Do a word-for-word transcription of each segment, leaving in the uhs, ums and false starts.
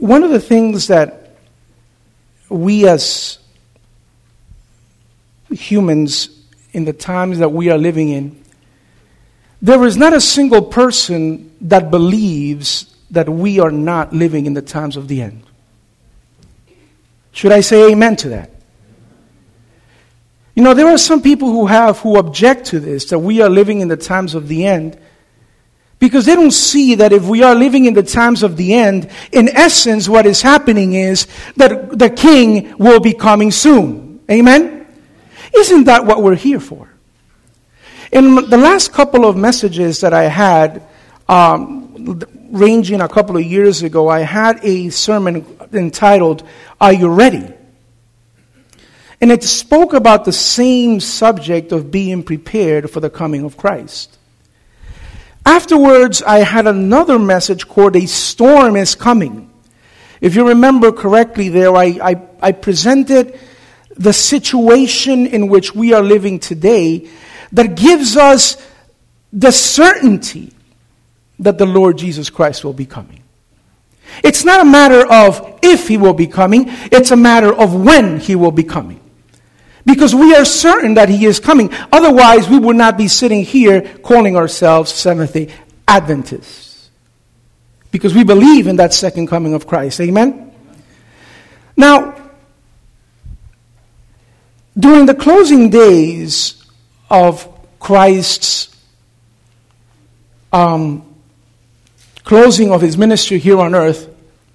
one of the things that we as humans in the times that we are living in, there is not a single person that believes that we are not living in the times of the end. Should I say amen to that? You know, there are some people who have, who object to this, that we are living in the times of the end, because they don't see that if we are living in the times of the end, in essence, what is happening is that the king will be coming soon. Amen? Isn't that what we're here for? In the last couple of messages that I had, um, ranging a couple of years ago, I had a sermon entitled, Are You Ready? And it spoke about the same subject of being prepared for the coming of Christ. Afterwards, I had another message called A Storm is Coming. If you remember correctly there, I, I, I presented the situation in which we are living today that gives us the certainty that the Lord Jesus Christ will be coming. It's not a matter of if he will be coming, it's a matter of when he will be coming. Because we are certain that he is coming. Otherwise, we would not be sitting here calling ourselves Seventh-day Adventists. Because we believe in that second coming of Christ. Amen? Now, during the closing days of Christ's um, closing of his ministry here on earth,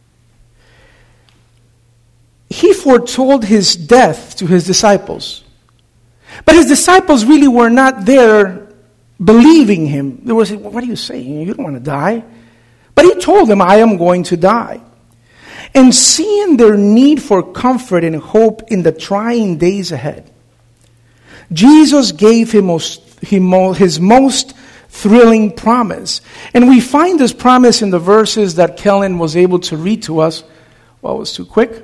he foretold his death to his disciples. But his disciples really were not there believing him. They were saying, what are you saying? You don't want to die. But he told them, I am going to die. And seeing their need for comfort and hope in the trying days ahead, Jesus gave him his most thrilling promise. And we find this promise in the verses that Kellen was able to read to us. Well, it was too quick.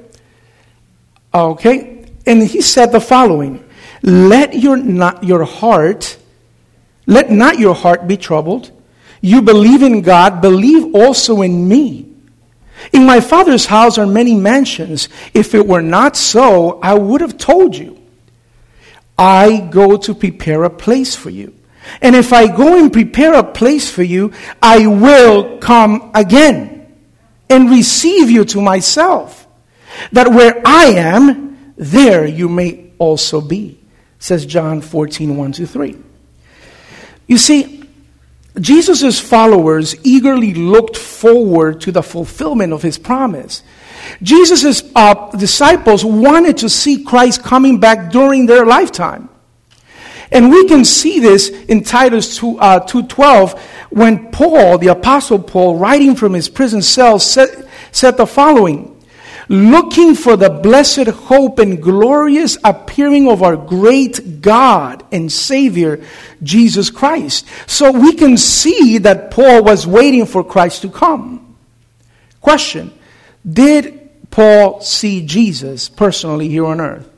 Okay, and he said the following, let your not your heart, let not your heart be troubled. You believe in God, believe also in me. In my Father's house are many mansions. If it were not so, I would have told you. I go to prepare a place for you. And if I go and prepare a place for you, I will come again and receive you to myself, that where I am, there you may also be, says John fourteen, one to three. You see, Jesus' followers eagerly looked forward to the fulfillment of his promise. Jesus' uh, disciples wanted to see Christ coming back during their lifetime. And we can see this in Titus two twelve, when Paul, the Apostle Paul, writing from his prison cell, said, said the following, looking for the blessed hope and glorious appearing of our great God and Savior, Jesus Christ. So we can see that Paul was waiting for Christ to come. Question, did Paul see Jesus personally here on earth?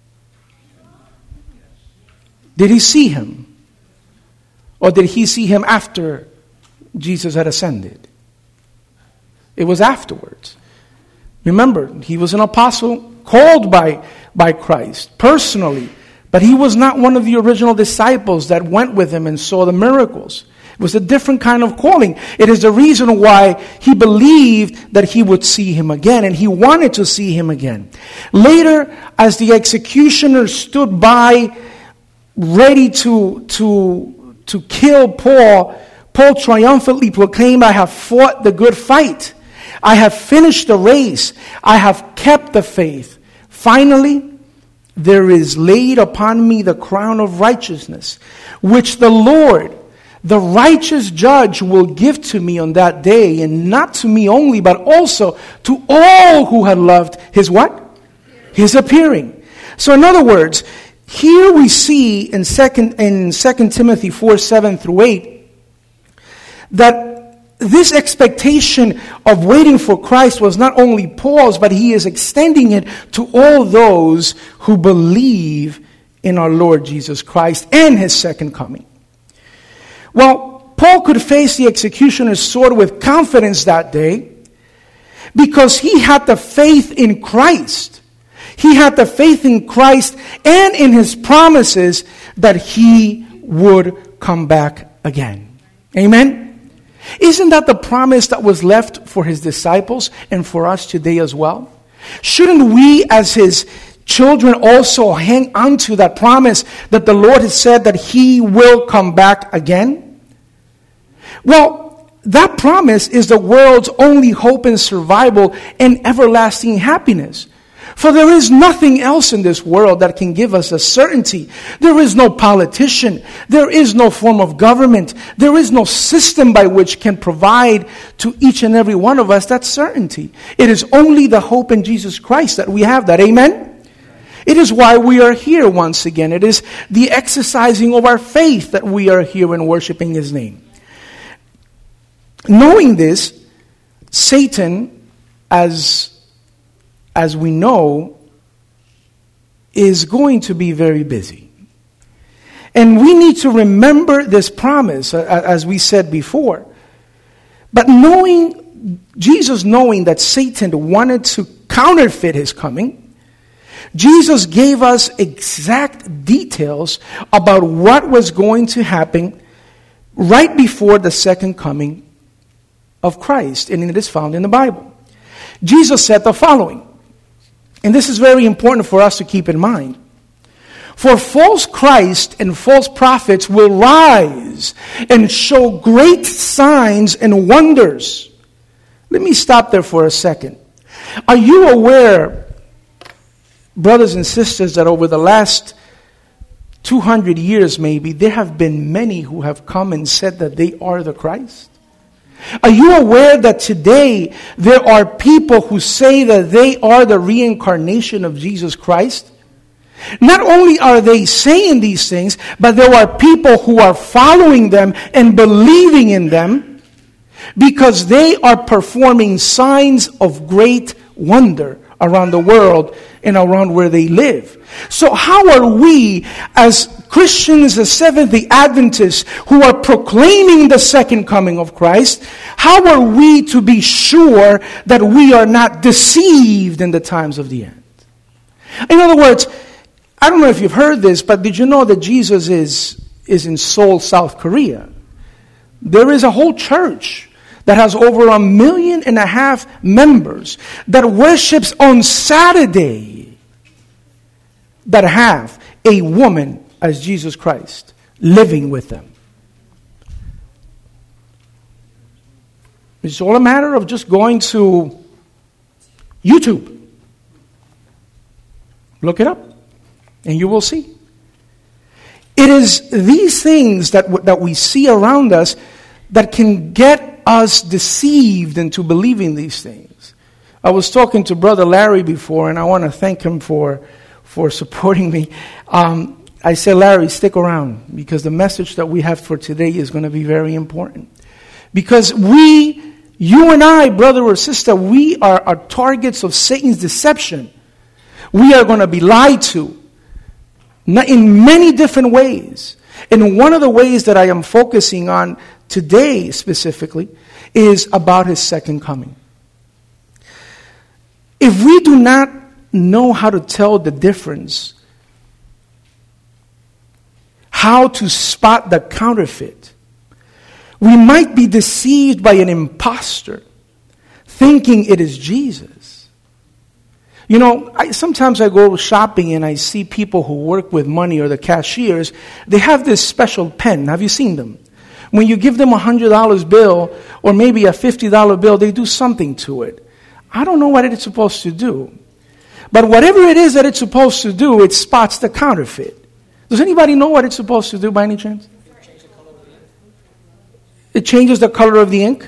Did he see him? Or did he see him after Jesus had ascended? It was afterwards. Remember, he was an apostle called by, by Christ personally, but he was not one of the original disciples that went with him and saw the miracles. It was a different kind of calling. It is the reason why he believed that he would see him again, and he wanted to see him again. Later, as the executioner stood by, ready to, to, to kill Paul, Paul triumphantly proclaimed, I have fought the good fight. I have finished the race. I have kept the faith. Finally, there is laid upon me the crown of righteousness, which the Lord, the righteous judge, will give to me on that day, and not to me only, but also to all who had loved his what? His appearing. So in other words, here we see in second in Second Timothy four, seven through eight, that this expectation of waiting for Christ was not only Paul's, but he is extending it to all those who believe in our Lord Jesus Christ and his second coming. Well, Paul could face the executioner's sword with confidence that day, because he had the faith in Christ. He had the faith in Christ and in his promises that he would come back again. Amen? Isn't that the promise that was left for his disciples and for us today as well? Shouldn't we as his children also hang on to that promise that the Lord has said that he will come back again? Well, that promise is the world's only hope and survival and everlasting happiness. For there is nothing else in this world that can give us a certainty. There is no politician. There is no form of government. There is no system by which can provide to each and every one of us that certainty. It is only the hope in Jesus Christ that we have that. Amen? It is why we are here once again. It is the exercising of our faith that we are here and worshiping his name. Knowing this, Satan, as as we know, is going to be very busy. And we need to remember this promise, as we said before. But knowing, Jesus knowing that Satan wanted to counterfeit his coming, Jesus gave us exact details about what was going to happen right before the second coming of Christ. And it is found in the Bible. Jesus said the following. And this is very important for us to keep in mind. For false Christ and false prophets will rise and show great signs and wonders. Let me stop there for a second. Are you aware, brothers and sisters, that over the last two hundred years maybe, there have been many who have come and said that they are the Christ? Are you aware that today there are people who say that they are the reincarnation of Jesus Christ? Not only are they saying these things, but there are people who are following them and believing in them because they are performing signs of great wonder around the world and around where they live. So how are we as Christians, as Seventh-day Adventists who are proclaiming the second coming of Christ, how are we to be sure that we are not deceived in the times of the end? In other words, I don't know if you've heard this, but did you know that Jesus is, is in Seoul, South Korea? There is a whole church that has over a million and a half members that worships on Saturday that have a woman as Jesus Christ living with them. It's all a matter of just going to YouTube. Look it up and you will see. It is these things that, w- that we see around us that can get us deceived into believing these things. I was talking to Brother Larry before, and I want to thank him for, for supporting me. Um, I said, Larry, stick around, because the message that we have for today is going to be very important. Because we, you and I, brother or sister, we are, are targets of Satan's deception. We are going to be lied to in many different ways. And one of the ways that I am focusing on today specifically is about his second coming. If we do not know how to tell the difference, how to spot the counterfeit, we might be deceived by an imposter thinking it is Jesus. You know, I, sometimes I go shopping and I see people who work with money, or the cashiers. They have this special pen. Have you seen them? When you give them a one hundred dollar bill or maybe a fifty dollar bill, they do something to it. I don't know what it's supposed to do. But whatever it is that it's supposed to do, it spots the counterfeit. Does anybody know what it's supposed to do by any chance? It changes the color of the ink?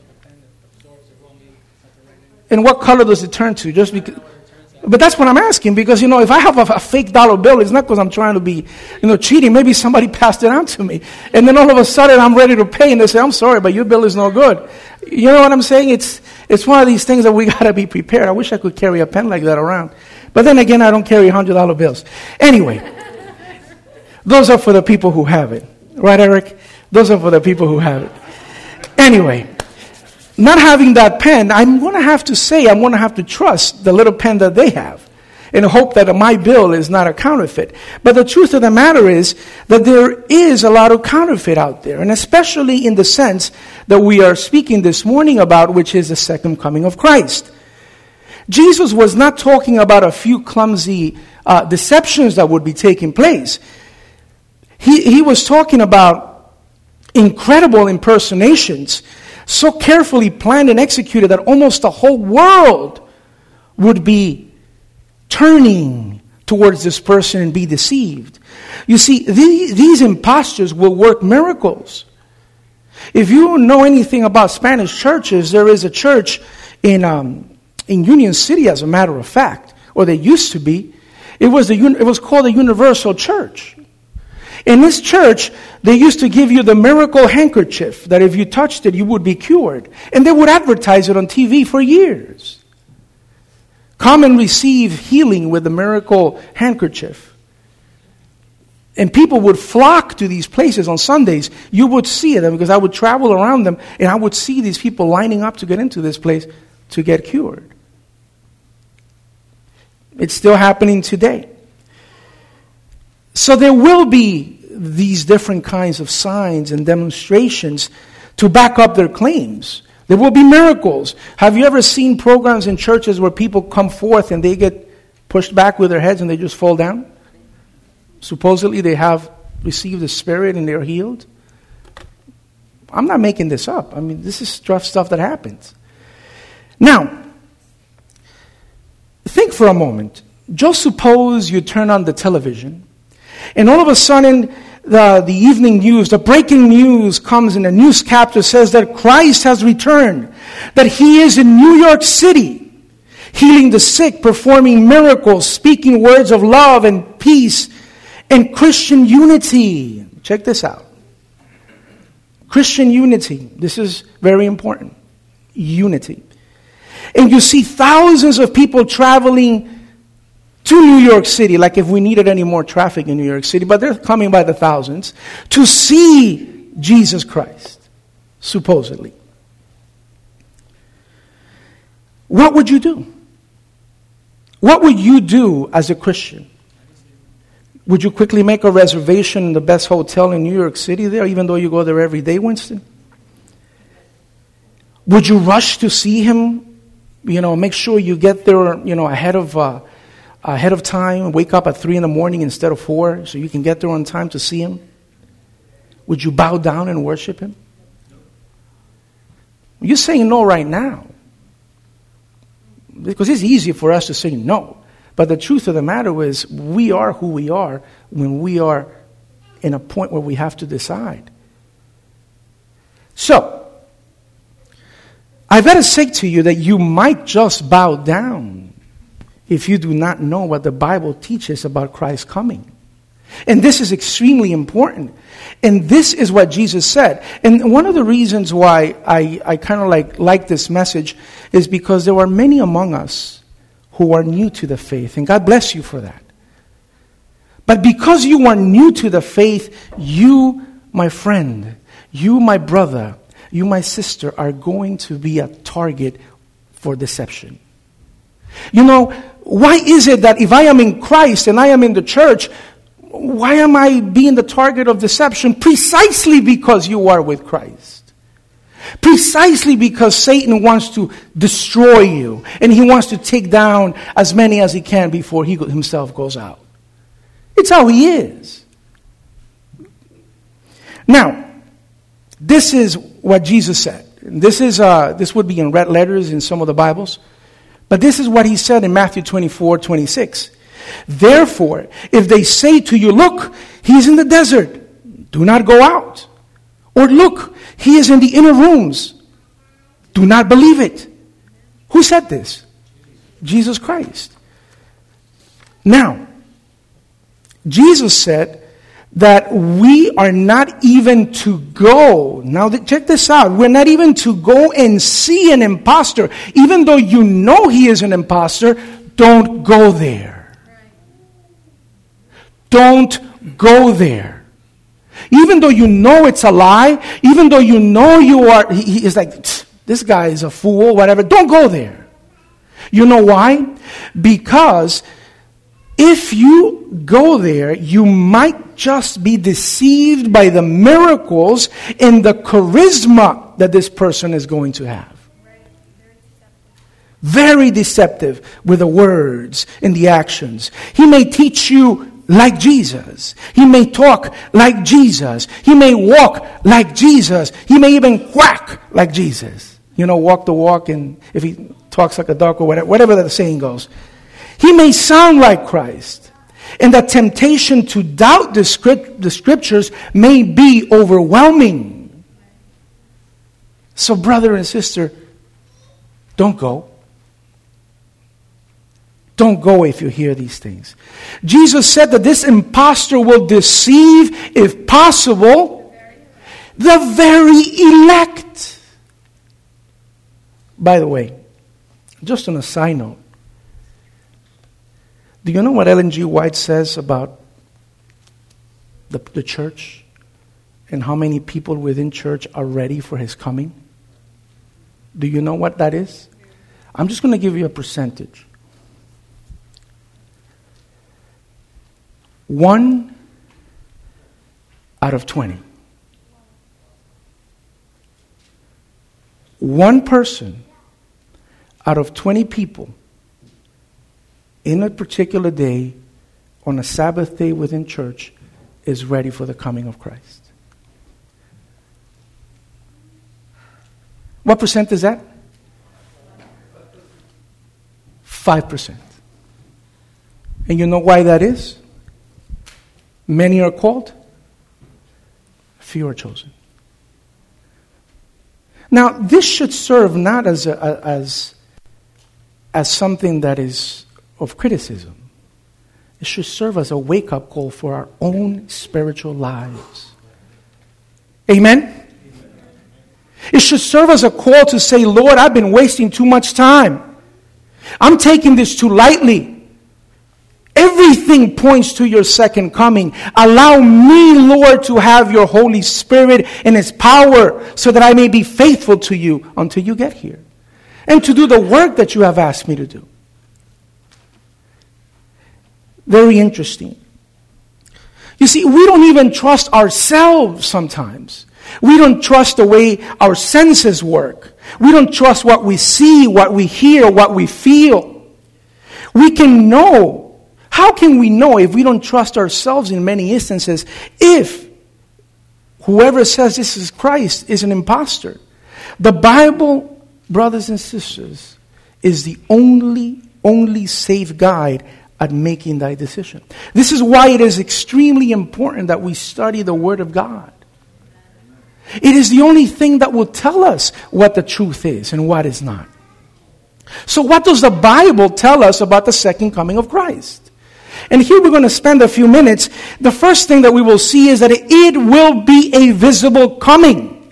And what color does it turn to? Just because... But that's what I'm asking, because, you know, if I have a, a fake dollar bill, it's not because I'm trying to be, you know, cheating. Maybe somebody passed it on to me. And then all of a sudden I'm ready to pay, and they say, I'm sorry, but your bill is no good. You know what I'm saying? It's it's one of these things that we got to be prepared. I wish I could carry a pen like that around. But then again, I don't carry one hundred dollar bills. Anyway, those are for the people who have it. Right, Eric? Those are for the people who have it. Anyway, not having that pen, I'm going to have to say, I'm going to have to trust the little pen that they have and hope that my bill is not a counterfeit. But the truth of the matter is that there is a lot of counterfeit out there, and especially in the sense that we are speaking this morning about, which is the second coming of Christ. Jesus was not talking about a few clumsy uh, deceptions that would be taking place. He, he was talking about incredible impersonations, so carefully planned and executed that almost the whole world would be turning towards this person and be deceived. You see, these, these imposters will work miracles. If you know anything about Spanish churches, there is a church in um, in Union City, as a matter of fact, or they used to be. It was the it was called the Universal Church. In this church, they used to give you the miracle handkerchief that if you touched it, you would be cured. And they would advertise it on T V for years. Come and receive healing with the miracle handkerchief. And people would flock to these places on Sundays. You would see them because I would travel around them and I would see these people lining up to get into this place to get cured. It's still happening today. So there will be these different kinds of signs and demonstrations to back up their claims. There will be miracles. Have you ever seen programs in churches where people come forth and they get pushed back with their heads and they just fall down? Supposedly they have received the Spirit and they're healed. I'm not making this up. I mean, this is stuff, stuff that happens. Now, think for a moment. Just suppose you turn on the television and all of a sudden the, the evening news, the breaking news comes and the newscaster says that Christ has returned, that He is in New York City, healing the sick, performing miracles, speaking words of love and peace and Christian unity. Check this out. Christian unity. This is very important. Unity. And you see thousands of people traveling to New York City, like if we needed any more traffic in New York City, but they're coming by the thousands to see Jesus Christ, supposedly. What would you do? What would you do as a Christian? Would you quickly make a reservation in the best hotel in New York City there, even though you go there every day, Winston? Would you rush to see Him? You know, make sure you get there, you know, ahead of uh, ahead of time. Wake up at three in the morning instead of four, so you can get there on time to see Him. Would you bow down and worship Him? You're saying no right now, because it's easy for us to say no. But the truth of the matter is, we are who we are when we are in a point where we have to decide. So, I've got to say to you that you might just bow down if you do not know what the Bible teaches about Christ's coming. And this is extremely important. And this is what Jesus said. And one of the reasons why I, I kind of like, like this message is because there are many among us who are new to the faith. And God bless you for that. But because you are new to the faith, you, my friend, you, my brother, you, my sister, are going to be a target for deception. You know, why is it that if I am in Christ and I am in the church, why am I being the target of deception? Precisely because you are with Christ. Precisely because Satan wants to destroy you and he wants to take down as many as he can before he himself goes out. It's how he is. Now, this is what Jesus said. This is uh, this would be in red letters in some of the Bibles. But this is what he said in Matthew twenty-four twenty-six. Therefore, if they say to you, look, he is in the desert, do not go out. Or look, he is in the inner rooms, do not believe it. Who said this? Jesus Christ. Now, Jesus said that we are not even to go. Now, check this out. We're not even to go and see an imposter. Even though you know he is an imposter, don't go there. Don't go there. Even though you know it's a lie, even though you know you are, he, he is like, This guy is a fool, whatever. Don't go there. You know why? Because if you go there, you might just be deceived by the miracles and the charisma that this person is going to have. Very deceptive with the words and the actions. He may teach you like Jesus. He may talk like Jesus. He may walk like Jesus. He may even quack like Jesus. You know, walk the walk, and if he talks like a duck or whatever, whatever the saying goes. He may sound like Christ. And the temptation to doubt the, script, the scriptures may be overwhelming. So brother and sister, don't go. Don't go if you hear these things. Jesus said that this impostor will deceive, if possible, the very elect. By the way, just on a side note, do you know what Ellen G. White says about the, the church and how many people within church are ready for his coming? Do you know what that is? I'm just going to give you a percentage. One out of twenty. One person out of twenty people in a particular day, on a Sabbath day within church, is ready for the coming of Christ. What percent is that? Five percent. And you know why that is? Many are called, few are chosen. Now, this should serve not as a, as as something that is of criticism. It should serve as a wake-up call for our own spiritual lives. Amen? Amen? It should serve as a call to say, Lord, I've been wasting too much time. I'm taking this too lightly. Everything points to your second coming. Allow me, Lord, to have your Holy Spirit and His power so that I may be faithful to you until you get here. And to do the work that you have asked me to do. Very interesting. You see, we don't even trust ourselves sometimes. We don't trust the way our senses work. We don't trust what we see, what we hear, what we feel. We can know. How can we know if we don't trust ourselves in many instances if whoever says this is Christ is an imposter? The Bible, brothers and sisters, is the only, only safe guide at making that decision. This is why it is extremely important that we study the Word of God. It is the only thing that will tell us what the truth is and what is not. So what does the Bible tell us about the second coming of Christ? And here we're going to spend a few minutes. The first thing that we will see is that it will be a visible coming.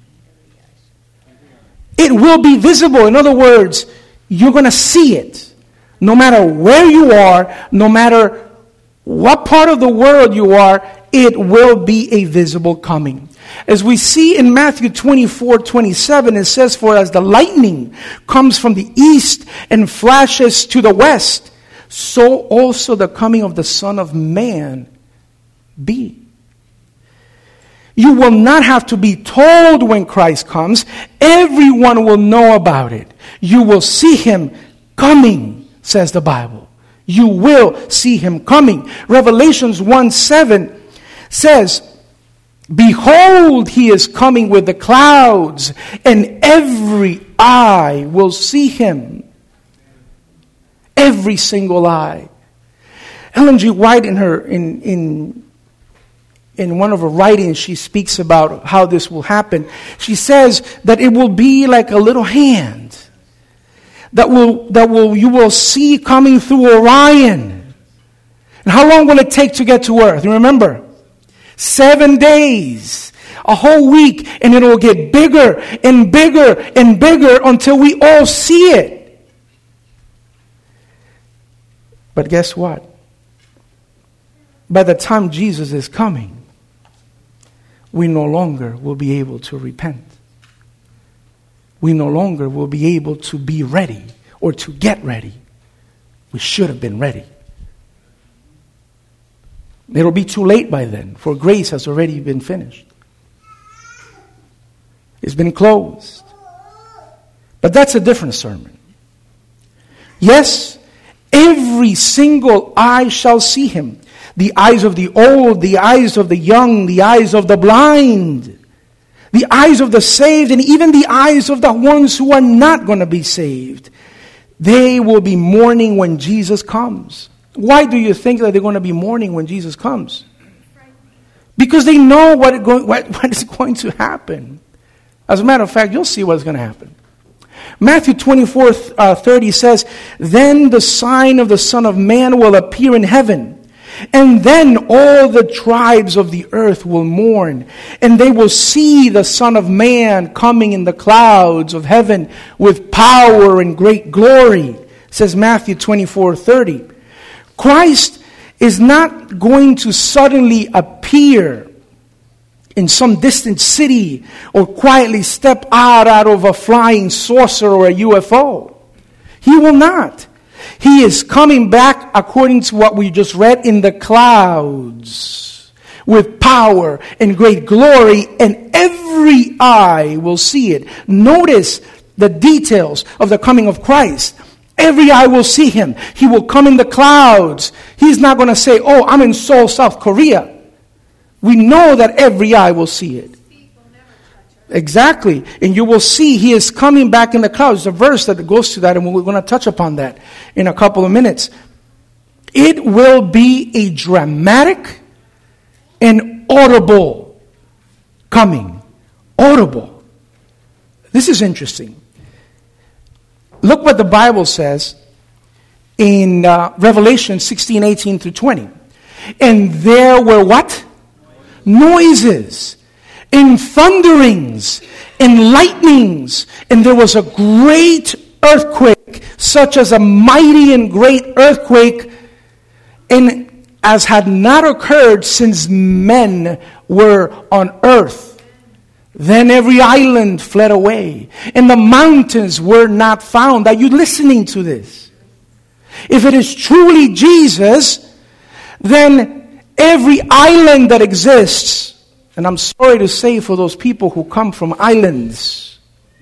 It will be visible. In other words, you're going to see it. No matter where you are, no matter what part of the world you are, it will be a visible coming. As we see in Matthew twenty-four twenty-seven, it says, for as the lightning comes from the east and flashes to the west, so also the coming of the Son of Man be. You will not have to be told when Christ comes. Everyone will know about it. You will see Him coming, says the Bible. You will see Him coming. Revelations one seven says, behold, He is coming with the clouds, and every eye will see Him. Every single eye. Ellen G. White, in her in in in one of her writings, she speaks about how this will happen. She says that it will be like a little hand that will that will you will see coming through Orion. And how long will it take to get to Earth? You remember? Seven days. A whole week, and it will get bigger and bigger and bigger until we all see it. But guess what? By the time Jesus is coming, we no longer will be able to repent. we no longer will be able to be ready or to get ready. We should have been ready. It'll be too late by then, for grace has already been finished. It's been closed. But that's a different sermon. Yes, every single eye shall see him. The eyes of the old, the eyes of the young, the eyes of the blind, the eyes of the saved, and even the eyes of the ones who are not going to be saved. They will be mourning when Jesus comes. Why do you think that they're going to be mourning when Jesus comes? Because they know what, it go, what, what is going to happen. As a matter of fact, you'll see what's going to happen. Matthew twenty-four thirty says, "Then the sign of the Son of Man will appear in heaven, and then all the tribes of the earth will mourn, and they will see the Son of Man coming in the clouds of heaven with power and great glory," says Matthew twenty-four thirty. Christ is not going to suddenly appear in some distant city or quietly step out out of a flying saucer or a U F O. He will not. He is coming back according to what we just read in the clouds with power and great glory, and every eye will see it. Notice the details of the coming of Christ. Every eye will see him. He will come in the clouds. He's not going to say, "Oh, I'm in Seoul, South Korea." We know that every eye will see it. Exactly. And you will see he is coming back in the clouds. There's a verse that goes to that, and we're going to touch upon that in a couple of minutes. It will be a dramatic and audible coming. Audible. This is interesting. Look what the Bible says in uh, Revelation sixteen, eighteen through twenty. And there were what? Noises, and thunderings, and lightnings, and there was a great earthquake, such as a mighty and great earthquake, and as had not occurred since men were on earth. Then every island fled away, and the mountains were not found. Are you listening to this? If it is truly Jesus, then every island that exists, and I'm sorry to say for those people who come from islands,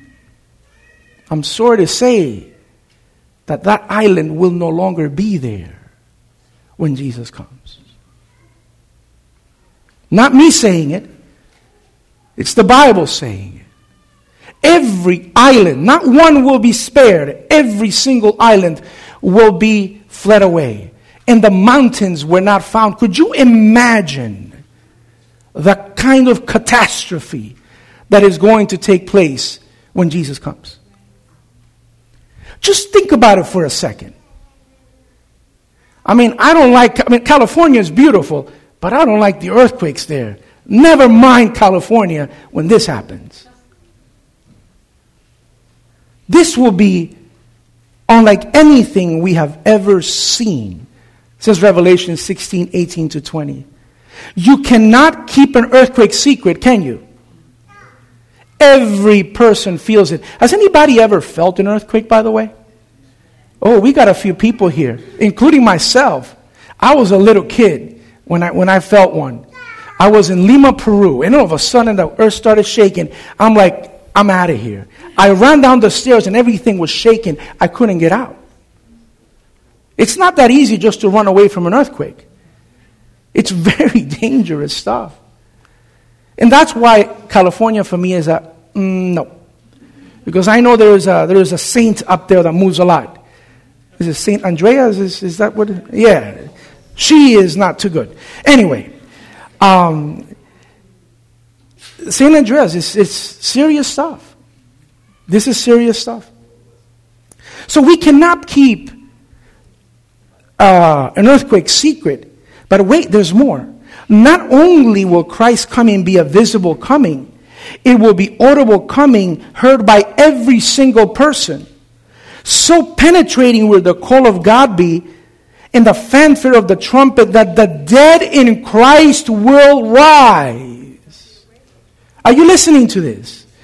I'm sorry to say that that island will no longer be there when Jesus comes. Not me saying it. It's the Bible saying it. Every island, not one will be spared. Every single island will be fled away. And the mountains were not found. Could you imagine the kind of catastrophe that is going to take place when Jesus comes? Just think about it for a second. I mean, I don't like, I mean, California is beautiful, but I don't like the earthquakes there. Never mind California when this happens. This will be unlike anything we have ever seen. Says Revelation sixteen, eighteen to twenty. You cannot keep an earthquake secret, can you? Every person feels it. Has anybody ever felt an earthquake, by the way? Oh, we got a few people here, including myself. I was a little kid when I when I felt one. I was in Lima, Peru, and all of a sudden the earth started shaking. I'm like, I'm out of here. I ran down the stairs and everything was shaking. I couldn't get out. It's not that easy just to run away from an earthquake. It's very dangerous stuff. And that's why California for me is a mm, no. Because I know there is a there is a saint up there that moves a lot. Is it Saint Andreas? Is, is that what? It, yeah. She is not too good. Anyway, um, Saint Andreas is it's serious stuff. This is serious stuff. So we cannot keep Uh, an earthquake secret. But wait, there's more. Not only will Christ's coming be a visible coming, it will be audible coming heard by every single person. So penetrating will the call of God be in the fanfare of the trumpet that the dead in Christ will rise. Are you listening to this?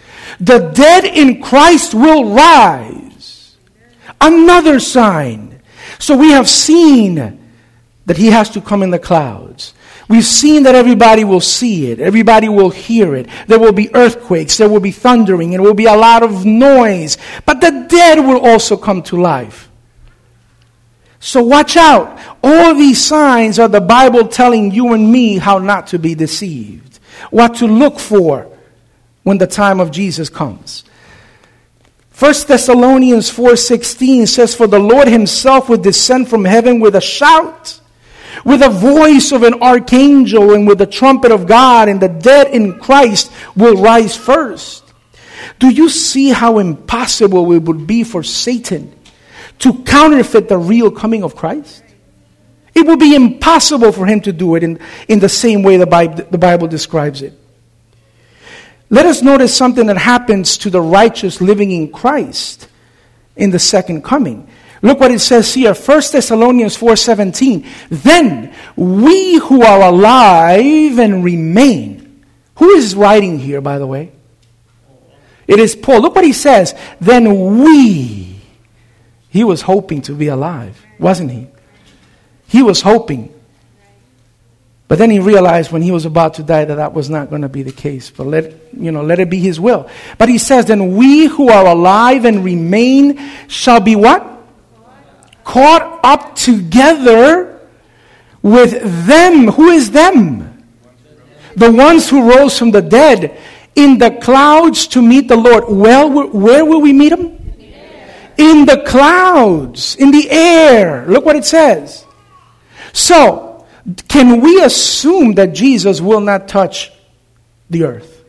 The dead in Christ will rise. Another sign. So we have seen that he has to come in the clouds. We've seen that everybody will see it. Everybody will hear it. There will be earthquakes. There will be thundering. There will be a lot of noise. But the dead will also come to life. So watch out. All these signs are the Bible telling you and me how not to be deceived. What to look for when the time of Jesus comes. First Thessalonians four sixteen says, "For the Lord himself will descend from heaven with a shout, with a voice of an archangel, and with the trumpet of God, and the dead in Christ will rise first." Do you see how impossible it would be for Satan to counterfeit the real coming of Christ? It would be impossible for him to do it in, in the same way the Bible, the Bible describes it. Let us notice something that happens to the righteous living in Christ in the second coming. Look what it says here, First Thessalonians four seventeen. "Then we who are alive and remain." Who is writing here, by the way? It is Paul. Look what he says. "Then we." He was hoping to be alive, wasn't he? He was hoping. But then he realized when he was about to die that that was not going to be the case. But let, you know, let it be his will. But he says, "Then we who are alive and remain shall be" what? Caught up together with them. Who is them? The ones who rose from the dead, in the clouds to meet the Lord. Well, where will we meet him? In the clouds, in the air. Look what it says. So, can we assume that Jesus will not touch the earth?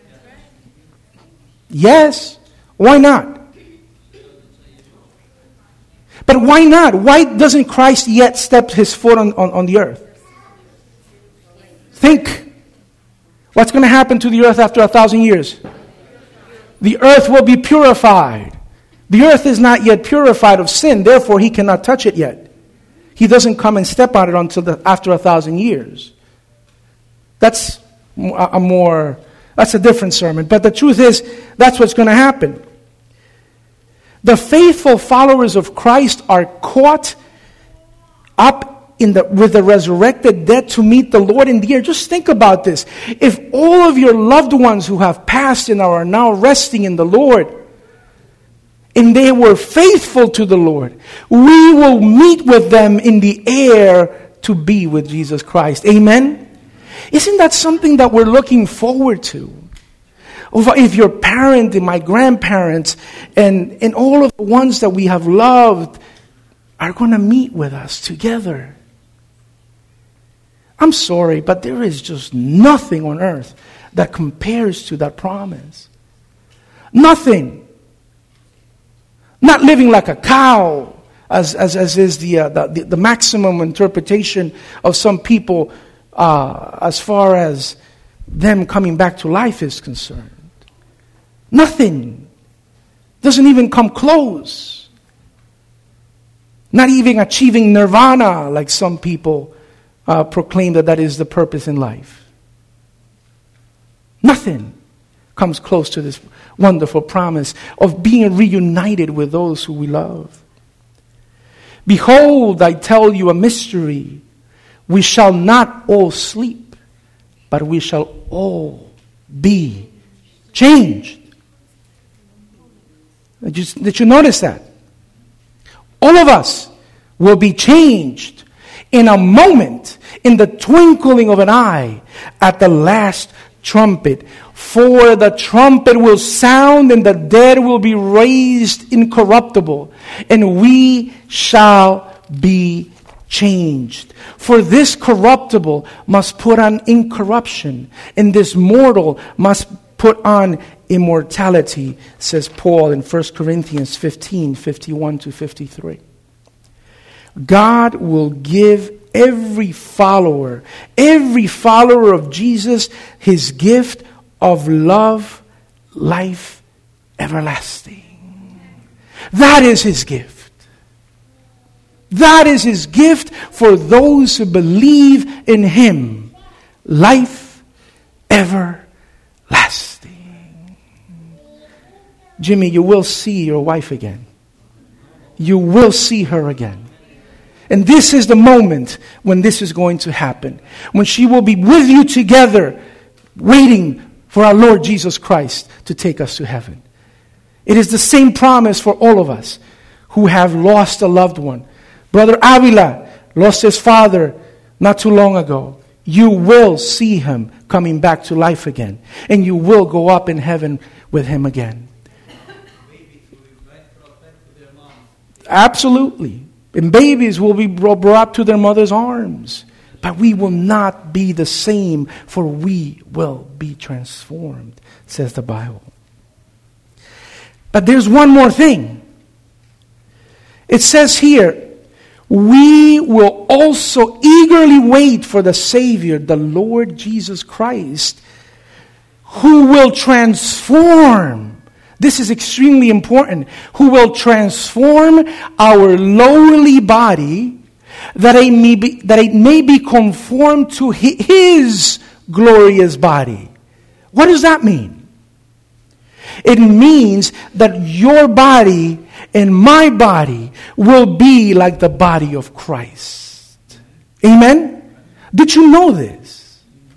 Yes. Why not? But why not? Why doesn't Christ yet step his foot on, on, on the earth? Think. What's going to happen to the earth after a thousand years? The earth will be purified. The earth is not yet purified of sin, therefore he cannot touch it yet. He doesn't come and step on it until the, after a thousand years. That's a more, that's a different sermon. But the truth is, that's what's going to happen. The faithful followers of Christ are caught up in the, with the resurrected dead to meet the Lord in the air. Just think about this. If all of your loved ones who have passed and are now resting in the Lord, and they were faithful to the Lord, we will meet with them in the air to be with Jesus Christ. Amen? Isn't that something that we're looking forward to? If your parent and my grandparents and, and all of the ones that we have loved are going to meet with us together. I'm sorry, but there is just nothing on earth that compares to that promise. Nothing. Not living like a cow, as as, as is the, uh, the the maximum interpretation of some people uh, as far as them coming back to life is concerned. Nothing. Doesn't even come close. Not even achieving nirvana like some people uh, proclaim that that is the purpose in life. Nothing comes close to this wonderful promise of being reunited with those who we love. "Behold, I tell you a mystery. We shall not all sleep, but we shall all be changed." Did you, did you notice that? All of us will be changed in a moment, in the twinkling of an eye, at the last trumpet. For the trumpet will sound, and the dead will be raised incorruptible, and we shall be changed. For this corruptible must put on incorruption, and this mortal must put on immortality, says Paul in First Corinthians fifteen, fifty-one to fifty-three. God will give every follower, every follower of Jesus, his gift of love, life everlasting. That is his gift. That is his gift for those who believe in him. Life everlasting. Jimmy, you will see your wife again. You will see her again. And this is the moment when this is going to happen. When she will be with you together, waiting for our Lord Jesus Christ to take us to heaven. It is the same promise for all of us who have lost a loved one. Brother Avila lost his father not too long ago. You will see him coming back to life again. And you will go up in heaven with him again. Absolutely. And babies will be brought up to their mother's arms. But we will not be the same, for we will be transformed, says the Bible. But there's one more thing. It says here, we will also eagerly wait for the Savior, the Lord Jesus Christ, who will transform. This is extremely important. Who will transform our lowly body that it may be, that it may be conformed to His glorious body. What does that mean? It means that your body and my body will be like the body of Christ. Amen? Did you know this?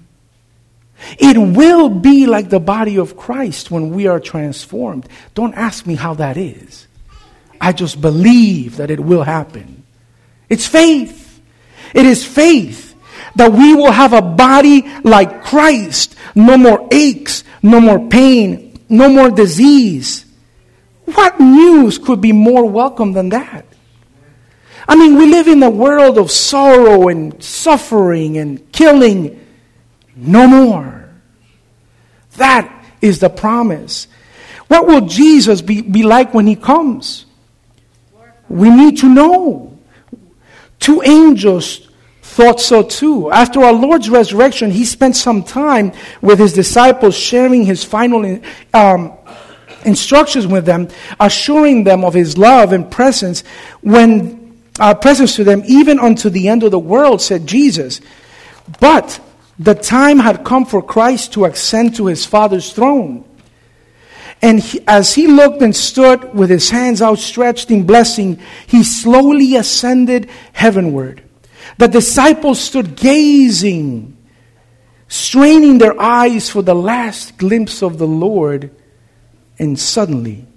It will be like the body of Christ when we are transformed. Don't ask me how that is. I just believe that it will happen. It's faith. It is faith that we will have a body like Christ. No more aches, no more pain, no more disease. What news could be more welcome than that? I mean, we live in a world of sorrow and suffering and killing. No more. That is the promise. What will Jesus be, be like when He comes? We need to know. Two angels thought so too. After our Lord's resurrection, He spent some time with His disciples, sharing His final um, instructions with them, assuring them of His love and presence when our uh, presence to them, even unto the end of the world, said Jesus. But the time had come for Christ to ascend to His Father's throne. And he, as He looked and stood with His hands outstretched in blessing, He slowly ascended heavenward. The disciples stood gazing, straining their eyes for the last glimpse of the Lord. And suddenly,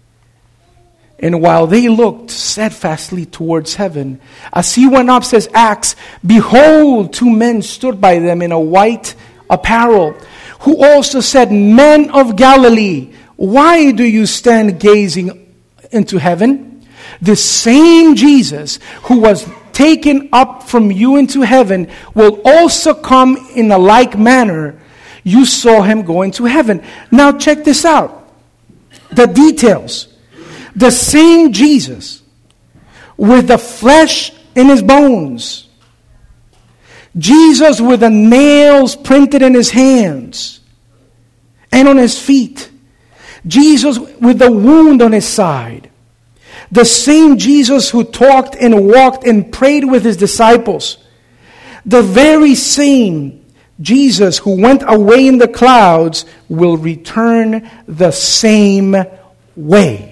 and while they looked steadfastly towards heaven, as He went up, says Acts, behold, two men stood by them in a white apparel, who also said, Men of Galilee, why do you stand gazing into heaven? The same Jesus who was taken up from you into heaven will also come in a like manner. You saw Him go into heaven. Now check this out. The details. The same Jesus with the flesh in His bones. Jesus with the nails printed in His hands and on His feet. Jesus with the wound on His side. The same Jesus who talked and walked and prayed with His disciples. The very same Jesus who went away in the clouds will return the same way.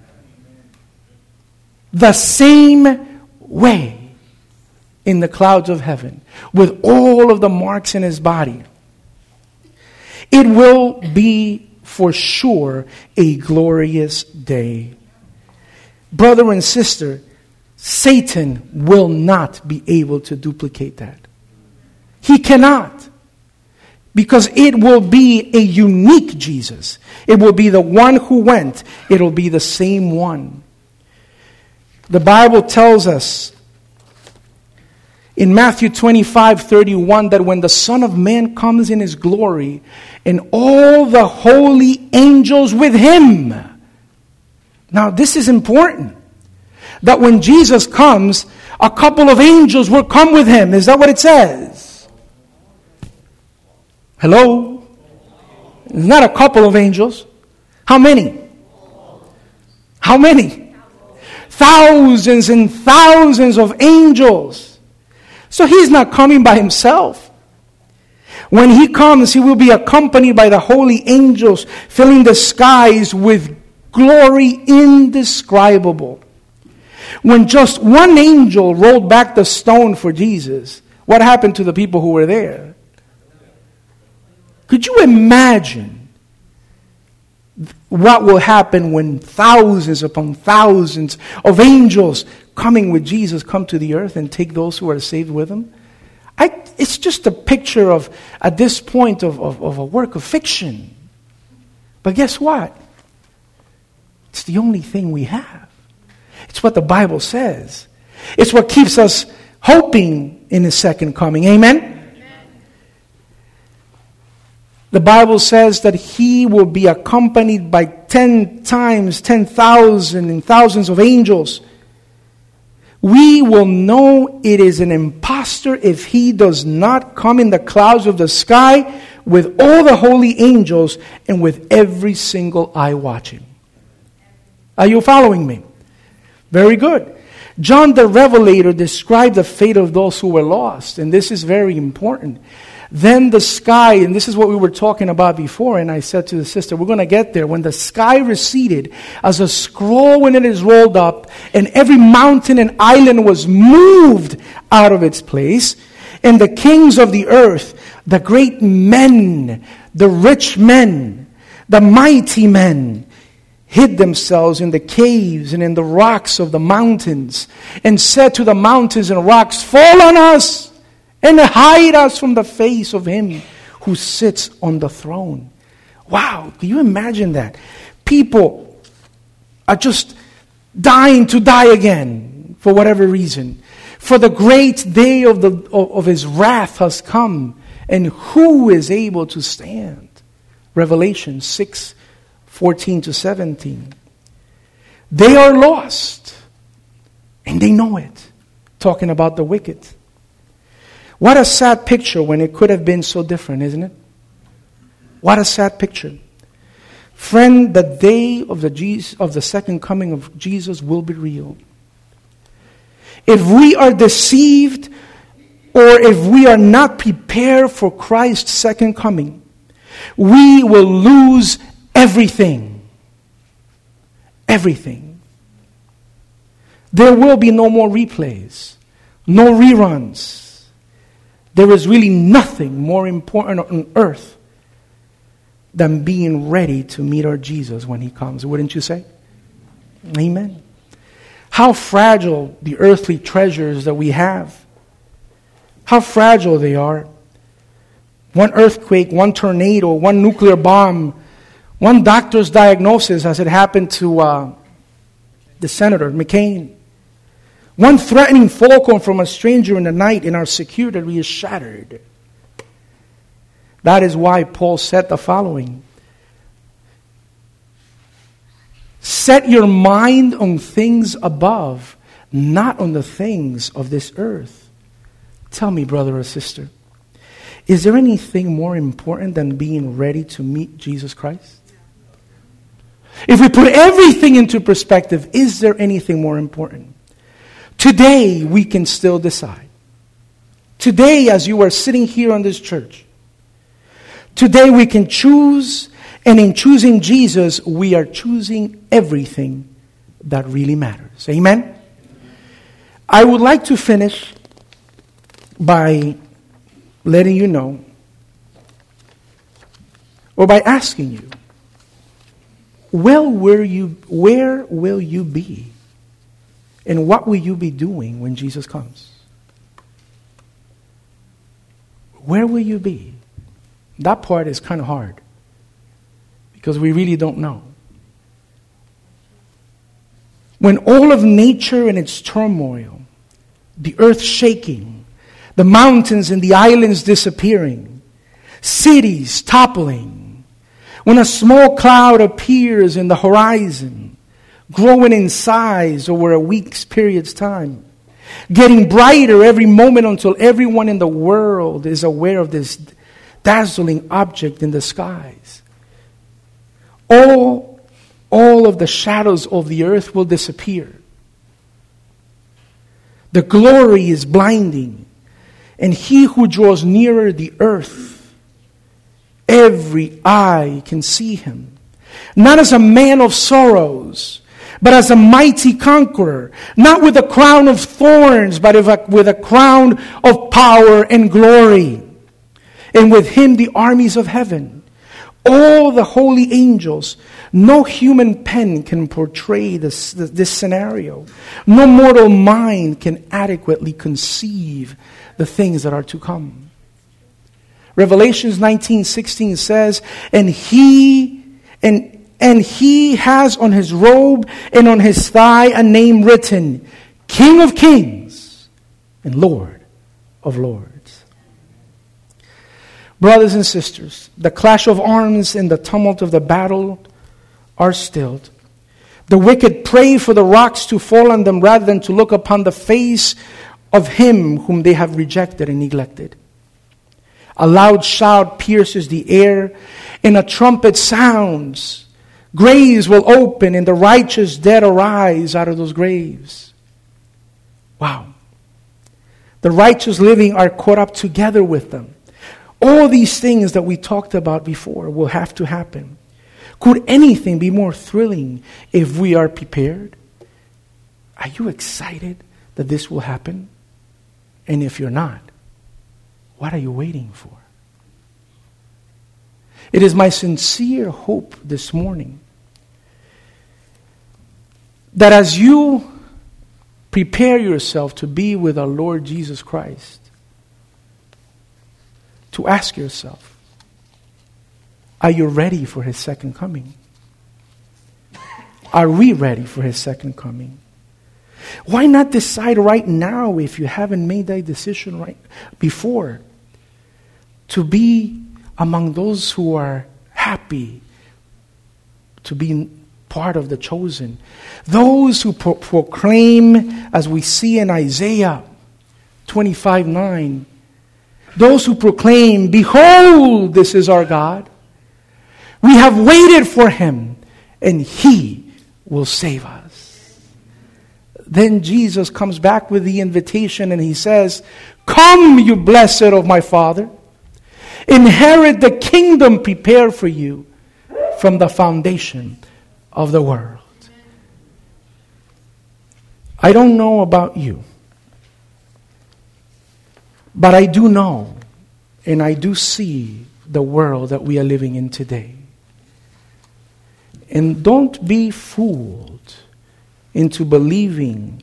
The same way in the clouds of heaven, with all of the marks in His body. It will be for sure a glorious day. Brother and sister, Satan will not be able to duplicate that. He cannot. Because it will be a unique Jesus. It will be the one who went. It will be the same one. The Bible tells us in Matthew twenty-five thirty-one that when the Son of Man comes in His glory and all the holy angels with Him. Now this is important. That when Jesus comes, a couple of angels will come with Him. Is that what it says? Hello? It's not a couple of angels. How many? How many? Thousands and thousands of angels. So He's not coming by Himself. When He comes, He will be accompanied by the holy angels, filling the skies with glory indescribable. When just one angel rolled back the stone for Jesus, what happened to the people who were there? Could you imagine what will happen when thousands upon thousands of angels coming with Jesus come to the earth and take those who are saved with them? I, it's just a picture of, at this point, of, of, of a work of fiction. But guess what? It's the only thing we have. It's what the Bible says. It's what keeps us hoping in His second coming. Amen? Amen. The Bible says that He will be accompanied by ten times, ten thousand and thousands of angels. We will know it is an impostor if He does not come in the clouds of the sky with all the holy angels and with every single eye watching. Are you following me? Very good. John the Revelator described the fate of those who were lost, and this is very important. Then the sky, and this is what we were talking about before, and I said to the sister, we're going to get there. When the sky receded as a scroll when it is rolled up, and every mountain and island was moved out of its place, and the kings of the earth, the great men, the rich men, the mighty men, hid themselves in the caves and in the rocks of the mountains, and said to the mountains and rocks, fall on us and hide us from the face of Him who sits on the throne. Wow, can you imagine that? People are just dying to die again for whatever reason. For the great day of, the, of, of His wrath has come, and who is able to stand? Revelation six, fourteen to seventeen. They are lost, and they know it. Talking about the wicked. What a sad picture when it could have been so different, isn't it? What a sad picture. Friend, the day of the, Jesus, of the second coming of Jesus will be real. If we are deceived, or if we are not prepared for Christ's second coming, we will lose everything. Everything. There will be no more replays, no reruns. There is really nothing more important on earth than being ready to meet our Jesus when He comes. Wouldn't you say? Amen. How fragile the earthly treasures that we have. How fragile they are. One earthquake, one tornado, one nuclear bomb, one doctor's diagnosis, as it happened to uh, the Senator McCain. One threatening phone call from a stranger in the night, and our security is shattered. That is why Paul said the following. Set your mind on things above, not on the things of this earth. Tell me, brother or sister, is there anything more important than being ready to meet Jesus Christ? If we put everything into perspective, is there anything more important? Today, we can still decide. Today, as you are sitting here on this church, today we can choose, and in choosing Jesus, we are choosing everything that really matters. Amen? I would like to finish by letting you know, or by asking you, well, where you, where will you be? And what will you be doing when Jesus comes? Where will you be? That part is kind of hard, because we really don't know. When all of nature and its turmoil, the earth shaking, the mountains and the islands disappearing, cities toppling, when a small cloud appears in the horizon, growing in size over a week's period's time, getting brighter every moment until everyone in the world is aware of this dazzling object in the skies. All, all of the shadows of the earth will disappear. The glory is blinding, and He who draws nearer the earth, every eye can see Him. not as a man of sorrows, but as a mighty conqueror, not with a crown of thorns, but with a crown of power and glory. And with him the armies of heaven, all the holy angels. No human pen can portray this, this scenario. No mortal mind can adequately conceive the things that are to come. Revelations nineteen sixteen says, and he and and he has on his robe and on his thigh a name written, King of Kings and Lord of Lords. Brothers and sisters, the clash of arms and the tumult of the battle are stilled. The wicked pray for the rocks to fall on them rather than to look upon the face of him whom they have rejected and neglected. A loud shout pierces the air, and a trumpet sounds. Graves will open, and the righteous dead arise out of those graves. Wow. The righteous living are caught up together with them. All these things that we talked about before will have to happen. Could anything be more thrilling if we are prepared? Are you excited that this will happen? And if you're not, what are you waiting for? It is my sincere hope this morning that as you prepare yourself to be with our Lord Jesus Christ, to ask yourself, are you ready for his second coming? Are we ready for his second coming? Why not decide right now, if you haven't made that decision right before, to be among those who are happy to be part of the chosen? Those who pro- proclaim, as we see in Isaiah twenty-five nine, those who proclaim, behold, this is our God. We have waited for him, and he will save us. Then Jesus comes back with the invitation, and he says, come, you blessed of my Father. Inherit the kingdom prepared for you from the foundation of the world. I don't know about you, but I do know, and I do see the world that we are living in today. And don't be fooled into believing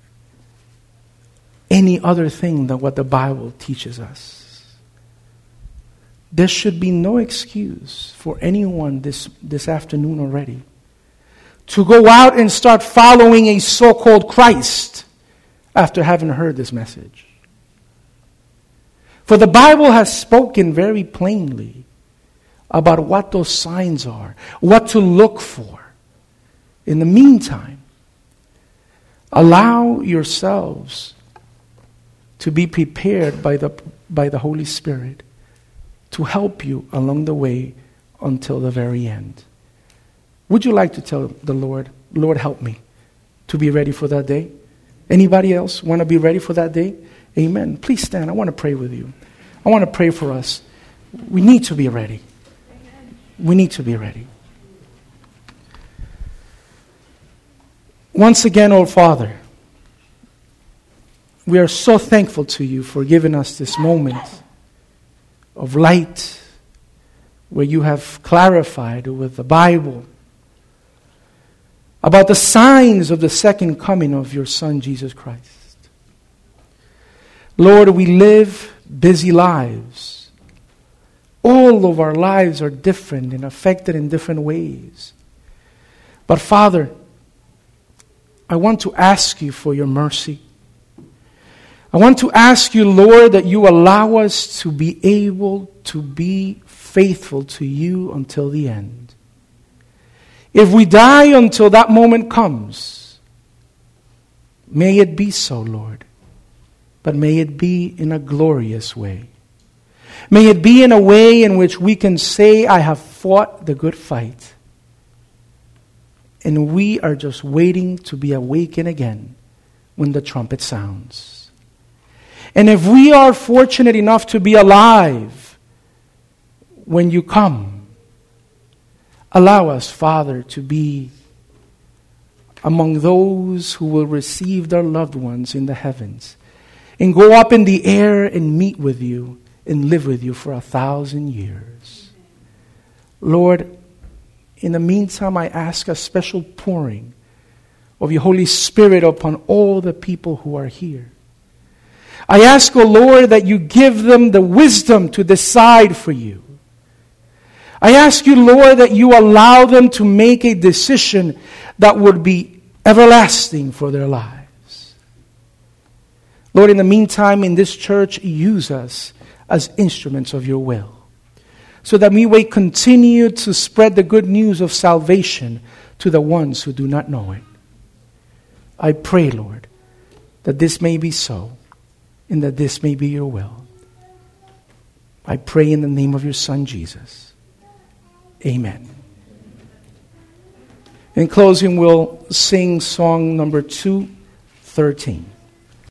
any other thing than what the Bible teaches us. There should be no excuse for anyone this, this afternoon already to go out and start following a so-called Christ after having heard this message. For the Bible has spoken very plainly about what those signs are, what to look for. In the meantime, allow yourselves to be prepared by the, by the Holy Spirit to help you along the way until the very end. Would you like to tell the Lord, Lord, help me to be ready for that day? Anybody else want to be ready for that day? Amen. Please stand. I want to pray with you. I want to pray for us. We need to be ready. We need to be ready. Once again, oh Father, we are so thankful to you for giving us this moment of light where you have clarified with the Bible about the signs of the second coming of your Son, Jesus Christ. Lord, we live busy lives. All of our lives are different and affected in different ways. But Father, I want to ask you for your mercy. I want to ask you, Lord, that you allow us to be able to be faithful to you until the end. If we die until that moment comes, may it be so, Lord. But may it be in a glorious way. May it be in a way in which we can say, I have fought the good fight. And we are just waiting to be awakened again when the trumpet sounds. And if we are fortunate enough to be alive when you come, Allow us, Father, to be among those who will receive their loved ones in the heavens and go up in the air and meet with you and live with you for a thousand years. Lord, in the meantime, I ask a special pouring of your Holy Spirit upon all the people who are here. I ask, O Lord, that you give them the wisdom to decide for you. I ask you, Lord, that you allow them to make a decision that would be everlasting for their lives. Lord, in the meantime, in this church, use us as instruments of your will, so that we may continue to spread the good news of salvation to the ones who do not know it. I pray, Lord, that this may be so, and that this may be your will. I pray in the name of your Son, Jesus. Amen. In closing, we'll sing song number two thirteen.